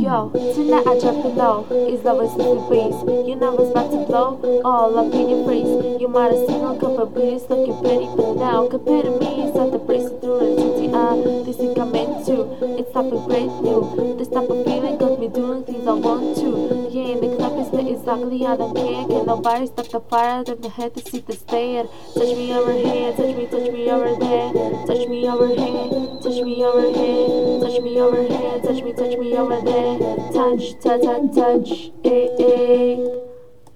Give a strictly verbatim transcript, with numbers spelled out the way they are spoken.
Yo, tonight I drop it low. It's the voice of the breeze. You know it's about to blow all up in your face. You might have seen a couple beauties looking pretty, but now compared to me, it's not the brace through the T T I. This thing I'm into, it's something great new. This type of feeling got me doing things I want to. Yeah, and the club is lit, it's ugly, I don't care. Can nobody stop the fire? Then the head to see the stare. Touch me over here, touch me, touch me over there. Touch me over here, touch me over here. Touch me over here, touch me, touch me over there. Touch, touch, touch, touch, eh, eh.